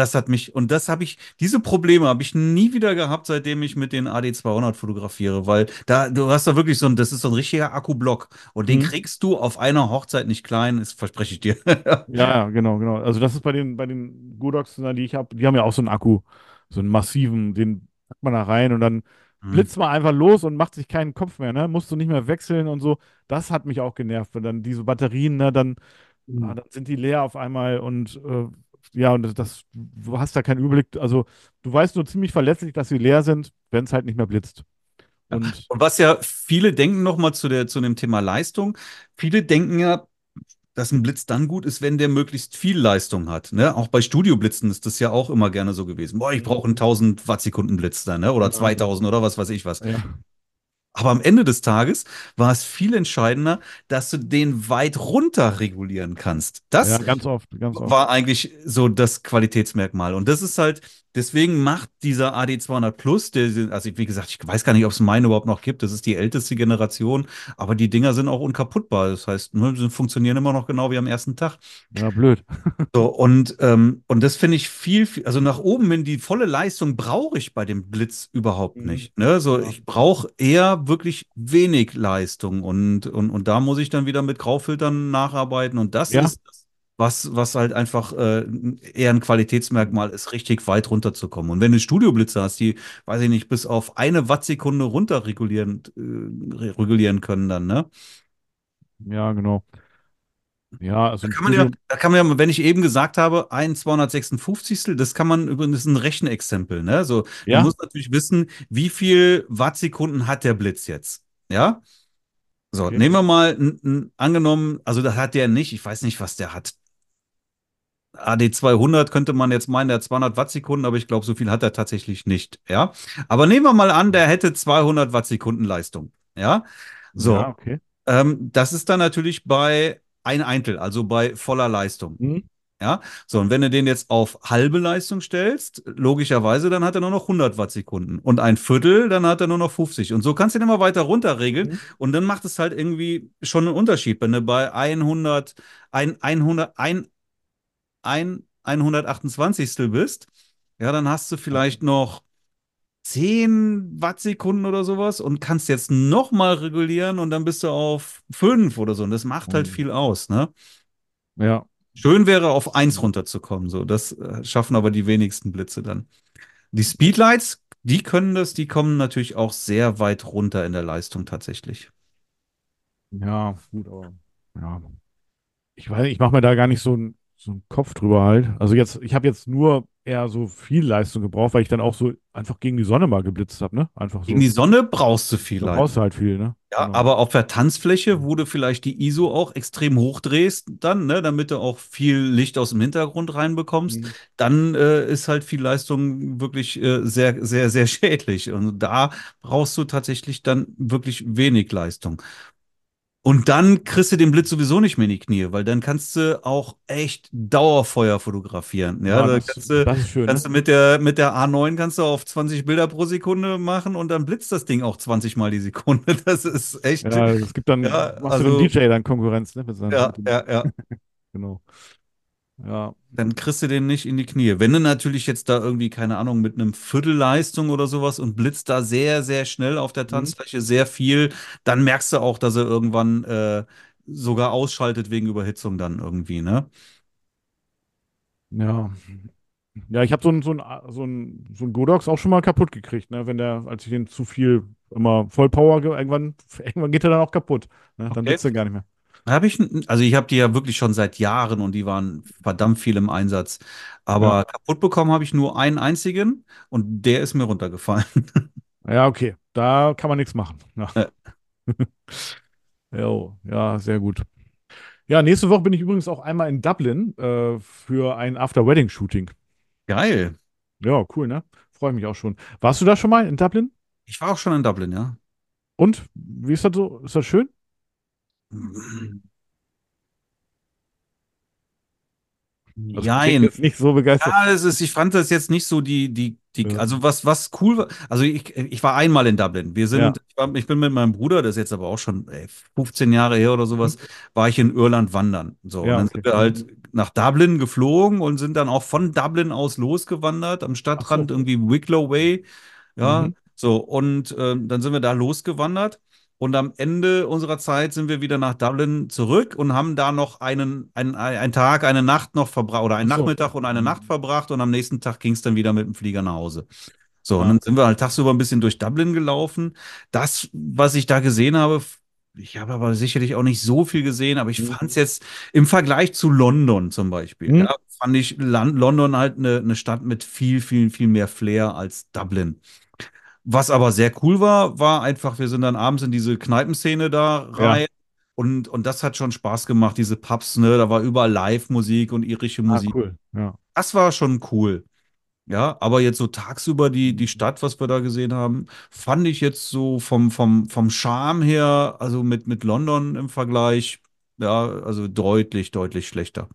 diese Probleme habe ich nie wieder gehabt, seitdem ich mit den AD200 fotografiere, weil du hast da wirklich das ist so ein richtiger Akkublock und den Hm. kriegst du auf einer Hochzeit nicht klein, das verspreche ich dir. Ja, ja, genau, genau. Also das ist bei den Godox, die ich habe, die haben ja auch so einen Akku, so einen massiven, den packt man da rein und dann Mhm. blitzt man einfach los und macht sich keinen Kopf mehr, ne? Musst du nicht mehr wechseln und so. Das hat mich auch genervt, weil dann diese Batterien, ne, dann sind die leer auf einmal und ja, und du hast da keinen Überblick. Also du weißt nur ziemlich verlässlich, dass sie leer sind, wenn es halt nicht mehr blitzt. Und Und was ja viele denken nochmal zu dem Thema Leistung, viele denken ja, dass ein Blitz dann gut ist, wenn der möglichst viel Leistung hat. Ne? Auch bei Studioblitzen ist das ja auch immer gerne so gewesen. Boah, ich brauche einen 1000 Wattsekunden Blitz dann, ne? Oder ja, 2000 oder was weiß ich was. ja, Aber am Ende des Tages war es viel entscheidender, dass du den weit runter regulieren kannst. ja, Das ganz oft, ganz oft. war eigentlich so das Qualitätsmerkmal. Und das ist halt, deswegen macht dieser AD200 Plus, also wie gesagt, ich weiß gar nicht, ob es meine überhaupt noch gibt. Das ist die älteste Generation, aber die Dinger sind auch unkaputtbar. Das heißt, ne, sie funktionieren immer noch genau wie am ersten Tag. Ja, blöd. So, und das finde ich also nach oben hin, die volle Leistung brauche ich bei dem Blitz überhaupt Mhm. nicht. Ne? So, Ja, ich brauche eher wirklich wenig Leistung und da muss ich dann wieder mit Graufiltern nacharbeiten und das ja, ist das, was halt einfach eher ein Qualitätsmerkmal ist, richtig weit runterzukommen. Und wenn du Studioblitze hast, die, weiß ich nicht, bis auf eine Wattsekunde runter regulieren können dann, ne? ja, genau. Ja, also ein Da kann man ja, wenn ich eben gesagt habe, ein 256. Das kann man übrigens ein Rechenexempel, ne? So, du Ja, musst natürlich wissen, wie viel Wattsekunden hat der Blitz jetzt? Ja? So, okay. nehmen wir mal angenommen, also das hat der nicht, ich weiß nicht, was der hat. AD200 könnte man jetzt meinen, der hat 200 Wattsekunden, aber ich glaube, so viel hat er tatsächlich nicht, ja? Aber nehmen wir mal an, der hätte 200 Wattsekunden Leistung, ja? Ja, So, okay. das ist dann natürlich bei ein Eintel, also bei voller Leistung. Mhm. Ja, so, und wenn du den jetzt auf halbe Leistung stellst, logischerweise, dann hat er nur noch 100 Wattsekunden. Und ein Viertel, dann hat er nur noch 50. Und so kannst du den immer weiter runterregeln. Mhm. Und dann macht es halt irgendwie schon einen Unterschied. Wenn du bei 100, 128 bist, ja, dann hast du Ja. vielleicht noch 10 Wattsekunden oder sowas und kannst jetzt nochmal regulieren und dann bist du auf 5 oder so. Und das macht halt Mhm. viel aus, ne? Ja. Schön wäre, auf eins runterzukommen. So, das schaffen aber die wenigsten Blitze dann. Die Speedlights, die können das, die kommen natürlich auch sehr weit runter in der Leistung tatsächlich. Ja, gut, aber ja. Ich weiß, ich mache mir da gar nicht so einen Kopf drüber halt. Also jetzt, ich habe jetzt nur eher so viel Leistung gebraucht, weil ich dann auch so einfach gegen die Sonne mal geblitzt habe, ne? Einfach Gegen so. die Sonne brauchst du Da viel brauchst du Leistung. halt viel, ne? Ja, Genau. aber auf der Tanzfläche, wo du vielleicht die ISO auch extrem hochdrehst, dann, ne, damit du auch viel Licht aus dem Hintergrund reinbekommst, Mhm. dann ist halt viel Leistung wirklich sehr, sehr, sehr schädlich. Und da brauchst du tatsächlich dann wirklich wenig Leistung. Und dann kriegst du den Blitz sowieso nicht mehr in die Knie, weil dann kannst du auch echt Dauerfeuer fotografieren. Ja, Ja, da das ist schön, kannst ne? du mit der A9 kannst du auf 20 Bilder pro Sekunde machen und dann blitzt das Ding auch 20 Mal die Sekunde. Das ist echt, Ja, es gibt ja, dann, machst du dem also, DJ dann Konkurrenz, ne? ja, Mit dem, ja, ja. genau. Ja. Dann kriegst du den nicht in die Knie. Wenn du natürlich jetzt da irgendwie, keine Ahnung, mit einem Viertelleistung oder sowas und blitzt da sehr, sehr schnell auf der Mhm. Tanzfläche sehr viel, dann merkst du auch, dass er irgendwann sogar ausschaltet wegen Überhitzung dann irgendwie, ne? Ja. Ja, ich habe so ein Godox auch schon mal kaputt gekriegt, ne? Wenn der, als ich den zu viel immer Vollpower, irgendwann geht er dann auch kaputt. Ne? Dann Okay. blitzt er gar nicht mehr. Also ich habe die ja wirklich schon seit Jahren und die waren verdammt viel im Einsatz. Ja. Aber kaputt bekommen habe ich nur einen einzigen und der ist mir runtergefallen. Ja, okay. Da kann man nichts machen. Ja. Äh, Jo, ja, sehr gut. Ja, nächste Woche bin ich übrigens auch einmal in Dublin für ein After-Wedding-Shooting. Geil. Ja, cool, ne? Freue mich auch schon. Warst du da schon mal in Dublin? Ich war auch schon in Dublin, ja. Und wie ist das so? Ist das schön? Also klingt Jein. jetzt nicht so begeistert. Ja, ich fand das jetzt nicht so Ja, also was cool war, also ich war einmal in Dublin. ja. Ich bin mit meinem Bruder, das ist jetzt aber auch schon 15 Jahre her oder Mhm. sowas, war ich in Irland wandern. So, und Ja, dann okay. sind wir Mhm. halt nach Dublin geflogen und sind dann auch von Dublin aus losgewandert, am Ach Stadtrand so. irgendwie Wicklow Way. Ja, Mhm. so, und dann sind wir da losgewandert. Und am Ende unserer Zeit sind wir wieder nach Dublin zurück und haben da noch einen Tag, eine Nacht noch verbracht oder einen Ach so. Nachmittag und eine Nacht Mhm. verbracht und am nächsten Tag ging es dann wieder mit dem Flieger nach Hause. So, und Ja. dann sind wir halt tagsüber ein bisschen durch Dublin gelaufen. Das, was ich da gesehen habe, ich habe aber sicherlich auch nicht so viel gesehen, aber ich Mhm. fand es jetzt im Vergleich zu London zum Beispiel, Mhm. ja, fand ich London halt eine Stadt mit viel, viel, viel mehr Flair als Dublin. Was aber sehr cool war, war einfach, wir sind dann abends in diese Kneipenszene da Ja. rein und das hat schon Spaß gemacht, diese Pubs, ne? Da war überall Live-Musik und irische Ah, Musik. cool. Ja. Das war schon cool. Ja, aber jetzt so tagsüber die Stadt, was wir da gesehen haben, fand ich jetzt so vom Charme her, also mit London im Vergleich, ja, also deutlich, deutlich schlechter.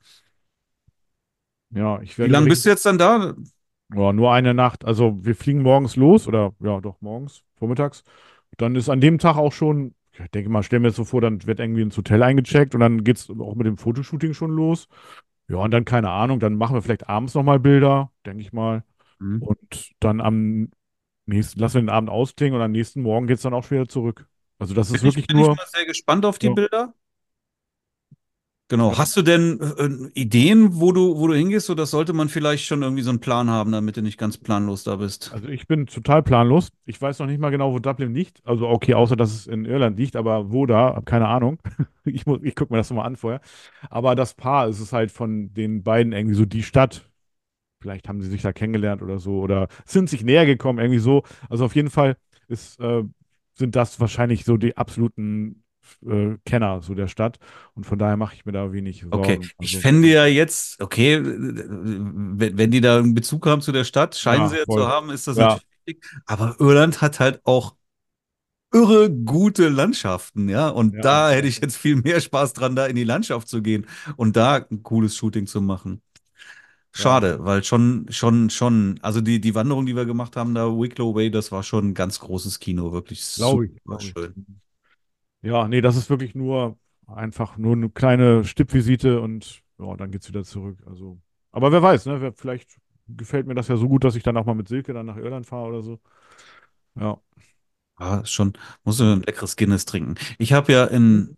Ja, ich Wie werde lange richtig. bist du jetzt dann da? Ja, nur eine Nacht. Also wir fliegen morgens los oder ja, doch morgens, vormittags. Dann ist an dem Tag auch schon, ich denke mal, stellen wir jetzt so vor, dann wird irgendwie ins Hotel eingecheckt und dann geht es auch mit dem Fotoshooting schon los. Ja, und dann keine Ahnung, dann machen wir vielleicht abends nochmal Bilder, denke ich mal. Hm. Und dann am nächsten, lassen wir den Abend ausklingen und am nächsten Morgen geht es dann auch schon wieder zurück. Also das ist wirklich Bin ich nur, mal sehr gespannt auf die ja, Bilder. Genau. ja. Hast du denn Ideen, wo du hingehst? Oder sollte man vielleicht schon irgendwie so einen Plan haben, damit du nicht ganz planlos da bist? Also ich bin total planlos. Ich weiß noch nicht mal genau, wo Dublin liegt. Also okay, außer dass es in Irland liegt, aber wo da, hab keine Ahnung. Ich gucke mir das nochmal an vorher. Aber das Paar ist es halt von den beiden irgendwie so die Stadt. Vielleicht haben sie sich da kennengelernt oder so oder sind sich näher gekommen, irgendwie so. Also auf jeden Fall ist, sind das wahrscheinlich so die absoluten Kenner so der Stadt. Und von daher mache ich mir da wenig Okay, Sorgen. ich Also fände ja jetzt, okay, wenn die da einen Bezug haben zu der Stadt, scheinen ja, sie ja zu voll. haben, ist das Ja, natürlich wichtig. Aber Irland hat halt auch irre gute Landschaften, ja. Und ja, da hätte ja. ich jetzt viel mehr Spaß dran, da in die Landschaft zu gehen und da ein cooles Shooting zu machen. Ja, Schade, weil also die Wanderung, die wir gemacht haben, da Wicklow Way, das war schon ein ganz großes Kino, wirklich glaube ich, super glaube ich. schön. Ja, nee, das ist wirklich nur einfach nur eine kleine Stippvisite und ja, dann geht's wieder zurück. Also, aber wer weiß, ne? Vielleicht gefällt mir das ja so gut, dass ich dann auch mal mit Silke dann nach Irland fahre oder so. Ja. Ah, schon, muss ein leckeres Guinness trinken. Ich habe ja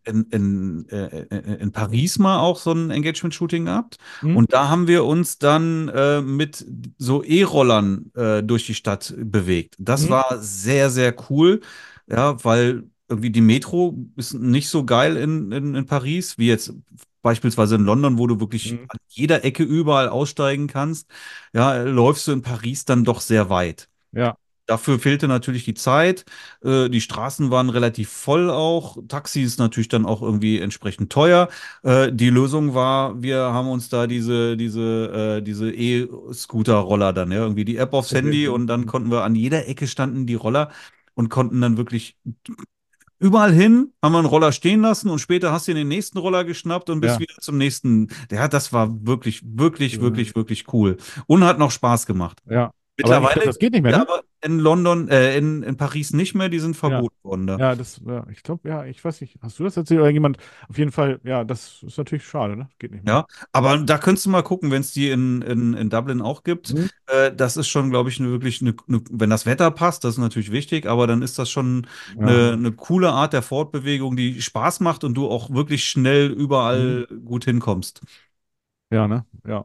in Paris mal auch so ein Engagement-Shooting gehabt. Hm? Und da haben wir uns dann mit so E-Rollern durch die Stadt bewegt. Das Hm? war sehr, sehr cool. Ja, weil irgendwie die Metro ist nicht so geil in Paris, wie jetzt beispielsweise in London, wo du wirklich Hm? an jeder Ecke überall aussteigen kannst. Ja, läufst du in Paris dann doch sehr weit. Ja, Dafür fehlte natürlich die Zeit. Die Straßen waren relativ voll auch. Taxi ist natürlich dann auch irgendwie entsprechend teuer. Die Lösung war, wir haben uns da diese E-Scooter-Roller dann, ja, irgendwie die App aufs okay. Handy und dann konnten wir an jeder Ecke standen die Roller und konnten dann wirklich überall hin, haben wir einen Roller stehen lassen und später hast du den nächsten Roller geschnappt und bist Ja, wieder zum nächsten. Ja, das war wirklich, wirklich, äh, wirklich, wirklich cool und hat noch Spaß gemacht. ja. Aber ich glaube, Mittlerweile das geht nicht mehr, ja, ne? aber in London, in Paris nicht mehr, die sind Ja. verboten worden da. Ja, ja, ich glaube, ja, ich weiß nicht, hast du das erzählt oder jemand? Auf jeden Fall, ja, das ist natürlich schade, ne? Geht nicht mehr. Ja, aber da könntest du mal gucken, wenn es die in Dublin auch gibt. Hm? Das ist schon, glaube ich, wenn das Wetter passt, das ist natürlich wichtig, aber dann ist das schon Ja. eine coole Art der Fortbewegung, die Spaß macht und du auch wirklich schnell Hm? überall gut hinkommst. Ja, ne? Ja.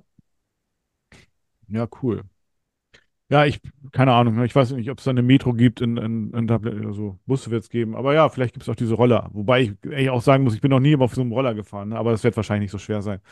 Ja, cool. Ja, keine Ahnung, ne? Ich weiß nicht, ob es da eine Metro gibt in Dublin, also Busse wird es geben, aber ja, vielleicht gibt es auch diese Roller. Wobei ich ehrlich auch sagen muss, ich bin noch nie auf so einem Roller gefahren, ne? Aber das wird wahrscheinlich nicht so schwer sein.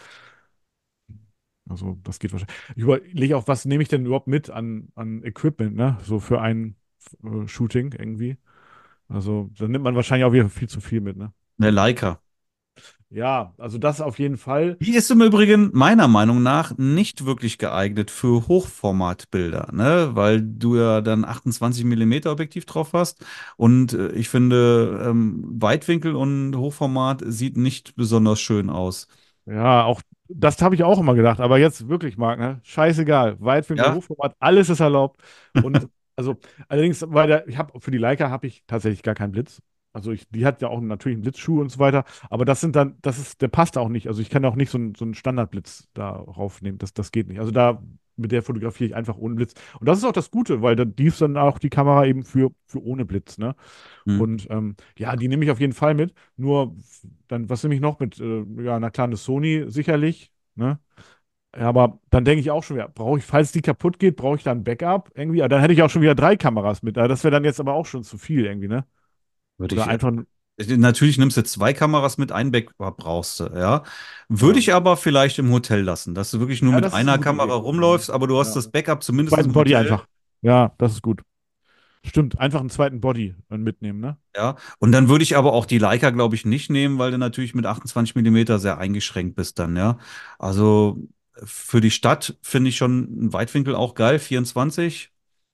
Also, das geht wahrscheinlich. Ich überlege auch, was nehme ich denn überhaupt mit an Equipment, ne? So für ein Shooting irgendwie. Also, da nimmt man wahrscheinlich auch wieder viel zu viel mit, ne? Eine Leica. Ja, also das auf jeden Fall. Die ist im Übrigen meiner Meinung nach nicht wirklich geeignet für Hochformatbilder, ne? Weil du ja dann 28 Millimeter Objektiv drauf hast. Und ich finde, Weitwinkel und Hochformat sieht nicht besonders schön aus. Ja, auch das habe ich auch immer gedacht, aber jetzt wirklich, Marc, ne? Scheißegal. Weitwinkel, Ja, Hochformat, alles ist erlaubt. Und also, allerdings, für die Leica habe ich tatsächlich gar keinen Blitz. Also die hat ja auch natürlich einen Blitzschuh und so weiter, aber der passt auch nicht. Also ich kann auch nicht so einen Standardblitz da raufnehmen. Das geht nicht. Also mit der fotografiere ich einfach ohne Blitz. Und das ist auch das Gute, weil die ist dann auch die Kamera eben für ohne Blitz, ne? hm. Und ja, die nehme ich auf jeden Fall mit. Nur dann, was nehme ich noch mit? Ja, na klar, eine Sony sicherlich. Ne? Ja, aber dann denke ich auch schon wieder, falls die kaputt geht, brauche ich da ein Backup irgendwie? Aber dann hätte ich auch schon wieder 3 Kameras mit. Das wäre dann jetzt aber auch schon zu viel irgendwie, ne? Würde Oder ich, einfach, natürlich nimmst du zwei Kameras mit, ein Backup brauchst du, ja. Würde ja. ich aber vielleicht im Hotel lassen, dass du wirklich nur Ja, mit das ist eine einer gute Kamera Idee. Mhm. rumläufst, aber du hast Ja. das Backup Einen zumindest zweiten im Body Hotel. einfach. Ja, das ist gut. Stimmt, einfach einen zweiten Body mitnehmen, ne? Ja, und dann würde ich aber auch die Leica, glaube ich, nicht nehmen, weil du natürlich mit 28 Millimeter sehr eingeschränkt bist dann, ja. Also für die Stadt finde ich schon einen Weitwinkel auch geil, 24.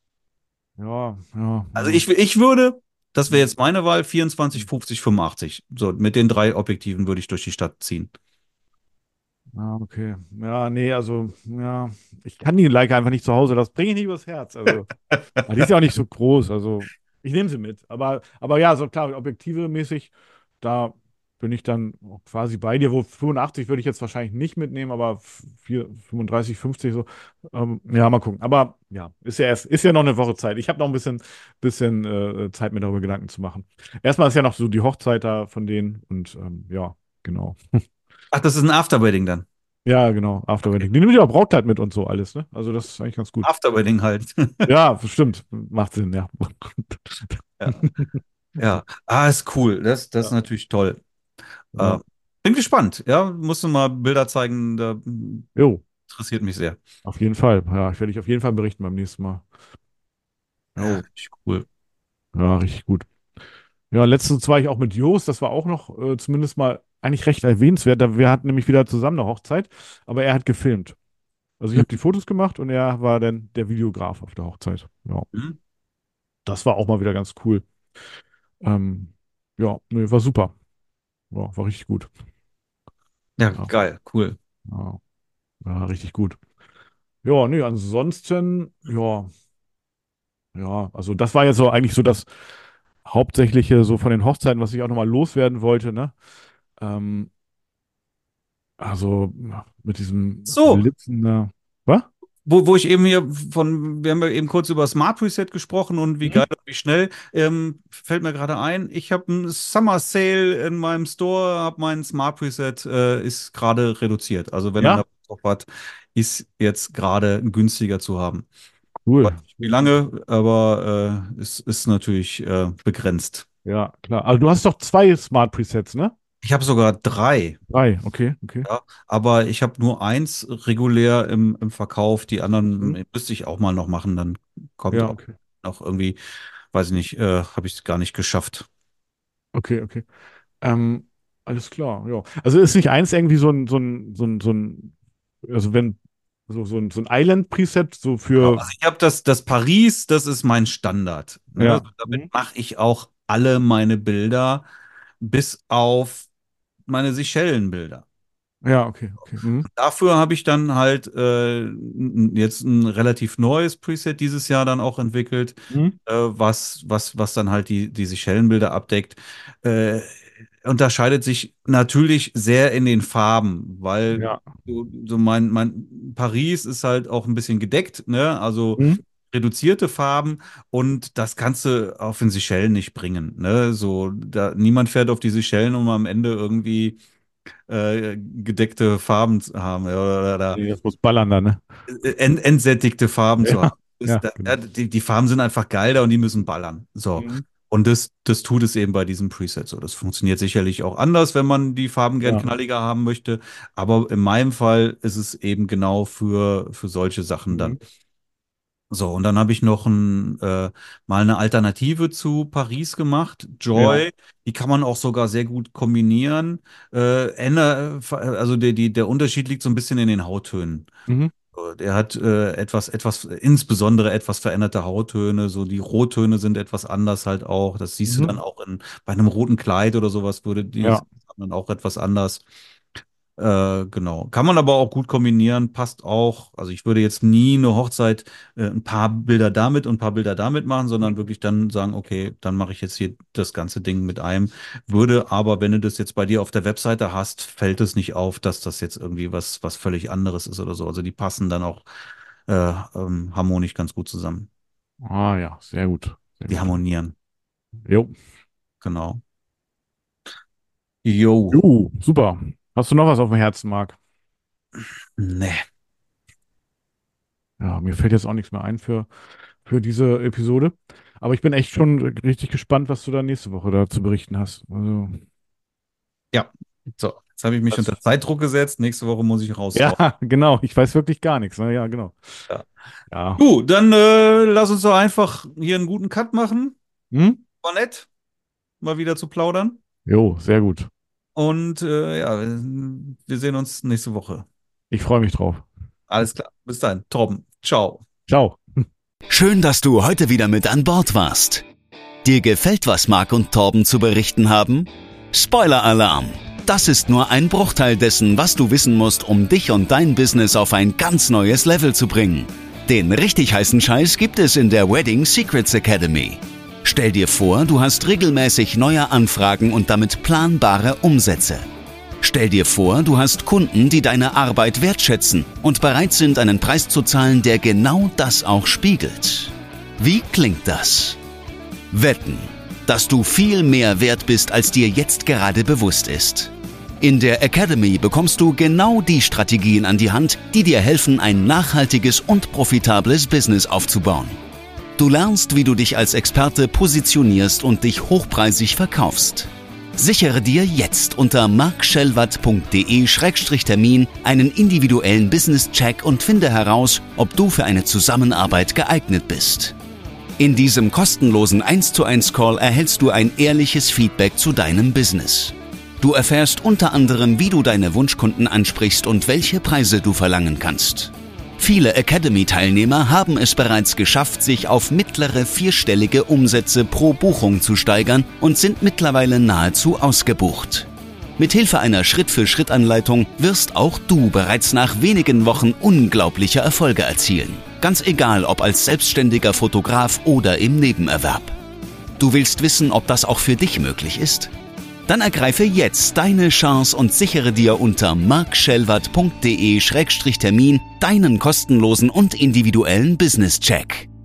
Ja, ja, Also ja. ich würde, das wäre Mhm. jetzt meine Wahl, 24, 50, 85. So, mit den drei Objektiven würde ich durch die Stadt ziehen. Ah, okay. Ja, nee, also, ja, ich kann die Leica einfach nicht zu Hause, das bringe ich nicht übers Herz. Also, die ist ja auch nicht so groß, also ich nehme sie mit. Aber ja, so klar, Objektive mäßig, da bin ich dann quasi bei dir. Wo 85 würde ich jetzt wahrscheinlich nicht mitnehmen, aber 35, 50 so. Ja, mal gucken. Aber ja, ist ja noch eine Woche Zeit. Ich habe noch ein bisschen Zeit, mir darüber Gedanken zu machen. Erstmal ist ja noch so die Hochzeit da von denen und ja, genau. Ach, das ist ein Afterwedding dann. Ja, genau, Okay. Afterwedding. Die nimmt ja auch Brautkleid mit und so alles, ne? Also das ist eigentlich ganz gut. Afterwedding halt. Ja, stimmt. Macht Sinn, ja. Ja. Ja. Ah, ist cool. Das ist Ja, natürlich toll. Äh, ja. bin gespannt. Ja, musst du mal Bilder zeigen. Da Jo, interessiert mich sehr. auf jeden Fall. Ja, ich werde dich auf jeden Fall berichten beim nächsten Mal. Ja, Jo, richtig cool. ja, richtig gut. Ja, letztens war ich auch mit Jos, das war auch noch zumindest mal eigentlich recht erwähnenswert. Wir hatten nämlich wieder zusammen eine Hochzeit, aber er hat gefilmt. Also ich habe die Fotos gemacht und er war dann der Videograf auf der Hochzeit. Ja, Mhm. das war auch mal wieder ganz cool. Ähm, ja, nee, war super. Ja, war richtig gut. Ja, Ja, geil, cool. ja, ja, richtig gut. Ja, nee, ansonsten, ja, also das war jetzt so eigentlich so das Hauptsächliche so von den Hochzeiten, was ich auch nochmal loswerden wollte, ne? Ähm, also mit diesem So, Blitzen da. Was? wo ich eben hier wir haben ja eben kurz über Smart Preset gesprochen und wie Mhm. geil und wie schnell, fällt mir gerade ein, ich habe einen Summer Sale in meinem Store, habe mein Smart Preset, ist gerade reduziert. Also wenn einer Ja, Bock drauf hat, ist jetzt gerade günstiger zu haben. Weiß cool. nicht wie lange, aber es ist natürlich begrenzt. Ja, klar. Also du hast doch zwei Smart Presets, ne? Ich habe sogar drei. Drei, okay, okay. Ja, aber ich habe nur eins regulär im Verkauf. Die anderen Mhm. müsste ich auch mal noch machen. Dann kommt Ja, auch okay. noch irgendwie, weiß ich nicht, habe ich es gar nicht geschafft. Okay, okay. Ähm, alles klar, ja. Also ist nicht eins irgendwie also wenn, so ein Island-Preset, so Genau. für, Also ich habe das Paris, das ist mein Standard. Ne? Also ja. damit Mhm. mache ich auch alle meine Bilder, bis auf meine Seychellenbilder. Ja, okay, okay. Mhm. Dafür habe ich dann halt jetzt ein relativ neues Preset dieses Jahr dann auch entwickelt, Mhm. was dann halt die Seychellenbilder abdeckt. Äh, Unterscheidet sich natürlich sehr in den Farben, weil Ja. so mein Paris ist halt auch ein bisschen gedeckt, ne? Also Mhm. reduzierte Farben und das kannst du auf den Seychellen nicht bringen, ne? So, niemand fährt auf die Seychellen, um am Ende irgendwie gedeckte Farben zu haben, ja, oder Nee, das muss ballern dann, ne? entsättigte Farben zu Ja, haben. ja, Ja, genau. die Farben sind einfach geil da und die müssen ballern. So. Mhm. Und das tut es eben bei diesem Preset so. Das funktioniert sicherlich auch anders, wenn man die Farben gern Ja. knalliger haben möchte. Aber in meinem Fall ist es eben genau für solche Sachen dann. Mhm. So, und dann habe ich noch mal eine Alternative zu Paris gemacht, Ja. Joy. Die kann man auch sogar sehr gut kombinieren. Also der Unterschied liegt so ein bisschen in den Hauttönen. Mhm. So, der hat insbesondere etwas veränderte Hauttöne. So die Rottöne sind etwas anders halt auch. Das siehst du Mhm. dann auch bei einem roten Kleid oder sowas würde die Ja. dann auch etwas anders. Genau. Kann man aber auch gut kombinieren, passt auch. Also ich würde jetzt nie eine Hochzeit ein paar Bilder damit und ein paar Bilder damit machen, sondern wirklich dann sagen, okay, dann mache ich jetzt hier das ganze Ding mit einem. Würde aber, wenn du das jetzt bei dir auf der Webseite hast, fällt es nicht auf, dass das jetzt irgendwie was völlig anderes ist oder so. Also die passen dann auch harmonisch ganz gut zusammen. Ah ja, sehr gut. Sehr Die gut. harmonieren. Jo. Genau. Jo. Super. Hast du noch was auf dem Herzen, Marc? Nee. Ja, mir fällt jetzt auch nichts mehr ein für diese Episode. Aber ich bin echt schon richtig gespannt, was du da nächste Woche da zu berichten hast. Also, Ja. So, jetzt habe ich mich das, unter Zeitdruck gesetzt. Nächste Woche muss ich raushauen. ja, genau. Ich weiß wirklich gar nichts. Ne? Ja, genau. Ja. Ja. Du, dann lass uns doch einfach hier einen guten Cut machen. Hm? War nett, mal wieder zu plaudern. Jo, sehr gut. Und ja, wir sehen uns nächste Woche. Ich freue mich drauf. Alles klar. Bis dahin. Torben. Ciao. Ciao. Schön, dass du heute wieder mit an Bord warst. Dir gefällt, was Marc und Torben zu berichten haben? Spoiler-Alarm! Das ist nur ein Bruchteil dessen, was du wissen musst, um dich und dein Business auf ein ganz neues Level zu bringen. Den richtig heißen Scheiß gibt es in der Wedding Secrets Academy. Stell dir vor, du hast regelmäßig neue Anfragen und damit planbare Umsätze. Stell dir vor, du hast Kunden, die deine Arbeit wertschätzen und bereit sind, einen Preis zu zahlen, der genau das auch spiegelt. Wie klingt das? Wetten, dass du viel mehr wert bist, als dir jetzt gerade bewusst ist. In der Academy bekommst du genau die Strategien an die Hand, die dir helfen, ein nachhaltiges und profitables Business aufzubauen. Du lernst, wie du dich als Experte positionierst und dich hochpreisig verkaufst. Sichere dir jetzt unter markschellwatt.de/Termin einen individuellen Business-Check und finde heraus, ob du für eine Zusammenarbeit geeignet bist. In diesem kostenlosen 1:1 Call erhältst du ein ehrliches Feedback zu deinem Business. Du erfährst unter anderem, wie du deine Wunschkunden ansprichst und welche Preise du verlangen kannst. Viele Academy-Teilnehmer haben es bereits geschafft, sich auf mittlere vierstellige Umsätze pro Buchung zu steigern und sind mittlerweile nahezu ausgebucht. Mit Hilfe einer Schritt-für-Schritt-Anleitung wirst auch du bereits nach wenigen Wochen unglaubliche Erfolge erzielen. Ganz egal, ob als selbstständiger Fotograf oder im Nebenerwerb. Du willst wissen, ob das auch für dich möglich ist? Dann ergreife jetzt deine Chance und sichere dir unter markschellwardt.de/termin deinen kostenlosen und individuellen Business-Check.